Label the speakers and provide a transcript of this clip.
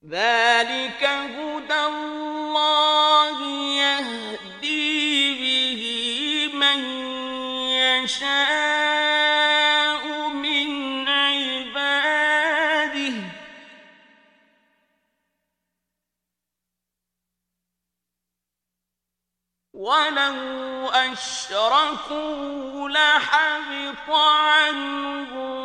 Speaker 1: ذلك هدى الله يهدي به من يشاء من عباده ولو أشركوا لحبط عنهم